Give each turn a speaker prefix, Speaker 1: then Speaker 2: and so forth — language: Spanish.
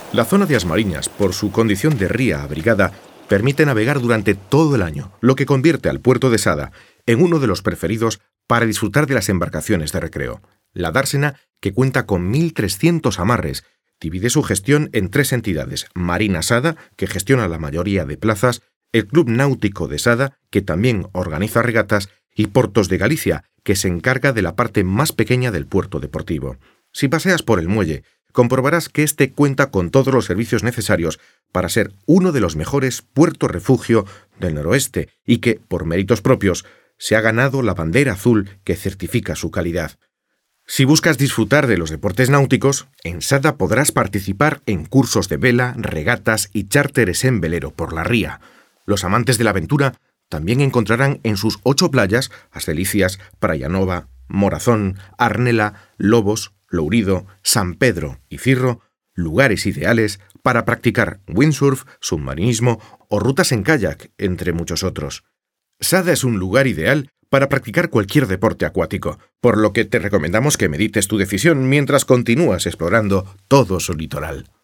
Speaker 1: La zona de As Mariñas, por su condición de ría abrigada, permite navegar durante todo el año, lo que convierte al puerto de Sada en uno de los preferidos para disfrutar de las embarcaciones de recreo. La Dársena, que cuenta con 1.300 amarres, divide su gestión en 3 entidades: Marina Sada, que gestiona la mayoría de plazas, el Club Náutico de Sada, que también organiza regatas, y Portos de Galicia, que se encarga de la parte más pequeña del puerto deportivo. Si paseas por el muelle, comprobarás que este cuenta con todos los servicios necesarios para ser uno de los mejores puertos refugio del noroeste y que, por méritos propios, se ha ganado la bandera azul que certifica su calidad. Si buscas disfrutar de los deportes náuticos, en Sada podrás participar en cursos de vela, regatas y chárteres en velero por la ría. Los amantes de la aventura también encontrarán en sus 8 playas As Delicias, Praia Nova, Morazón, Arnela, Lobos, Lourido, San Pedro y Cirro lugares ideales para practicar windsurf, submarinismo o rutas en kayak, entre muchos otros. Sada es un lugar ideal para practicar cualquier deporte acuático, por lo que te recomendamos que medites tu decisión mientras continúas explorando todo su litoral.